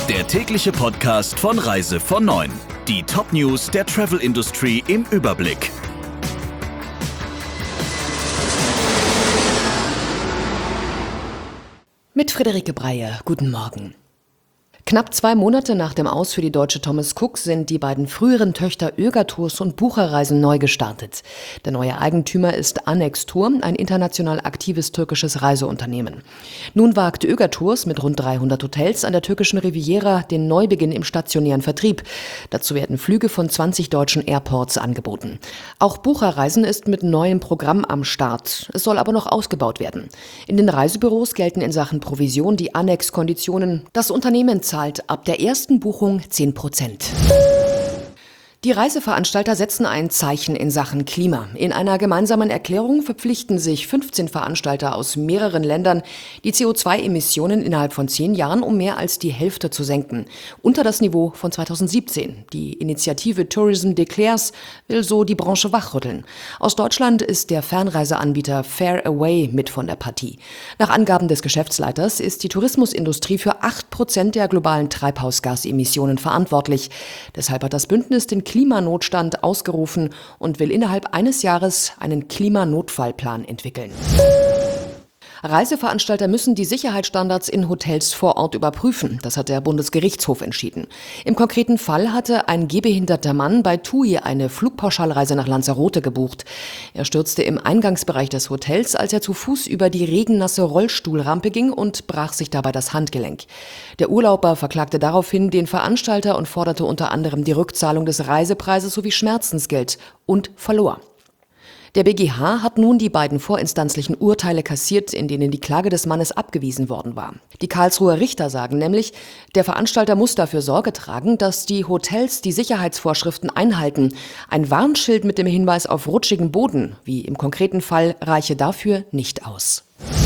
Der tägliche Podcast von Reise von 9. Die Top-News der Travel-Industrie im Überblick. Mit Friederike Breyer, guten Morgen. Knapp 2 Monate nach dem Aus für die deutsche Thomas Cook sind die beiden früheren Töchter Öger-Tours und Bucherreisen neu gestartet. Der neue Eigentümer ist Annex Tour, ein international aktives türkisches Reiseunternehmen. Nun wagt Öger-Tours mit rund 300 Hotels an der türkischen Riviera den Neubeginn im stationären Vertrieb. Dazu werden Flüge von 20 deutschen Airports angeboten. Auch Bucherreisen ist mit neuem Programm am Start. Es soll aber noch ausgebaut werden. In den Reisebüros gelten in Sachen Provision die Annex-Konditionen. Das Unternehmen zahlt ab der ersten Buchung 10%. Die Reiseveranstalter setzen ein Zeichen in Sachen Klima. In einer gemeinsamen Erklärung verpflichten sich 15 Veranstalter aus mehreren Ländern, die CO2-Emissionen innerhalb von 10 Jahren um mehr als die Hälfte zu senken. Unter das Niveau von 2017. Die Initiative Tourism Declares will so die Branche wachrütteln. Aus Deutschland ist der Fernreiseanbieter Fare Away mit von der Partie. Nach Angaben des Geschäftsleiters ist die Tourismusindustrie für 8% der globalen Treibhausgasemissionen verantwortlich. Deshalb hat das Bündnis den Klimanotstand ausgerufen und will innerhalb eines Jahres einen Klimanotfallplan entwickeln. Reiseveranstalter müssen die Sicherheitsstandards in Hotels vor Ort überprüfen. Das hat der Bundesgerichtshof entschieden. Im konkreten Fall hatte ein gehbehinderter Mann bei TUI eine Flugpauschalreise nach Lanzarote gebucht. Er stürzte im Eingangsbereich des Hotels, als er zu Fuß über die regennasse Rollstuhlrampe ging und brach sich dabei das Handgelenk. Der Urlauber verklagte daraufhin den Veranstalter und forderte unter anderem die Rückzahlung des Reisepreises sowie Schmerzensgeld und verlor. Der BGH hat nun die beiden vorinstanzlichen Urteile kassiert, in denen die Klage des Mannes abgewiesen worden war. Die Karlsruher Richter sagen nämlich, der Veranstalter muss dafür Sorge tragen, dass die Hotels die Sicherheitsvorschriften einhalten. Ein Warnschild mit dem Hinweis auf rutschigen Boden, wie im konkreten Fall, reiche dafür nicht aus.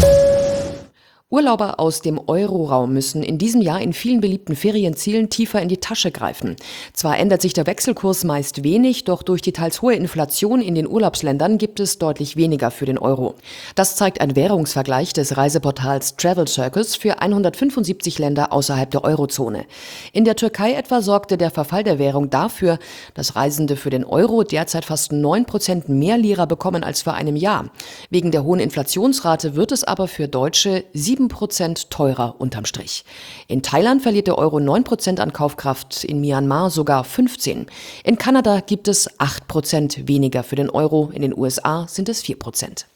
Urlauber aus dem Euroraum müssen in diesem Jahr in vielen beliebten Ferienzielen tiefer in die Tasche greifen. Zwar ändert sich der Wechselkurs meist wenig, doch durch die teils hohe Inflation in den Urlaubsländern gibt es deutlich weniger für den Euro. Das zeigt ein Währungsvergleich des Reiseportals Travel Circus für 175 Länder außerhalb der Eurozone. In der Türkei etwa sorgte der Verfall der Währung dafür, dass Reisende für den Euro derzeit fast 9% mehr Lira bekommen als vor einem Jahr. Wegen der hohen Inflationsrate wird es aber für Deutsche 7% teurer unterm Strich. In Thailand verliert der Euro 9% an Kaufkraft, in Myanmar sogar 15%. In Kanada gibt es 8% weniger für den Euro, in den USA sind es 4%.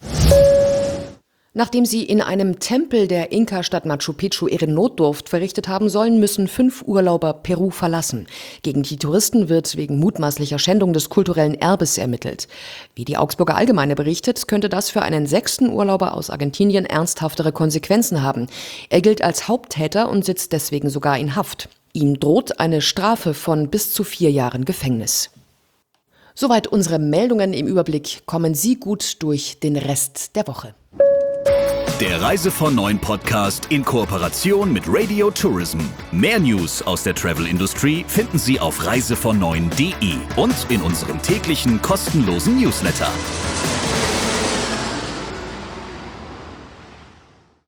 Nachdem sie in einem Tempel der Inka-Stadt Machu Picchu ihre Notdurft verrichtet haben sollen, müssen 5 Urlauber Peru verlassen. Gegen die Touristen wird wegen mutmaßlicher Schändung des kulturellen Erbes ermittelt. Wie die Augsburger Allgemeine berichtet, könnte das für einen 6. Urlauber aus Argentinien ernsthaftere Konsequenzen haben. Er gilt als Haupttäter und sitzt deswegen sogar in Haft. Ihm droht eine Strafe von bis zu 4 Jahren Gefängnis. Soweit unsere Meldungen im Überblick. Kommen Sie gut durch den Rest der Woche. Der Reise von 9 Podcast in Kooperation mit Radio Tourism. Mehr News aus der Travel-Industrie finden Sie auf reisevon9.de und in unserem täglichen kostenlosen Newsletter.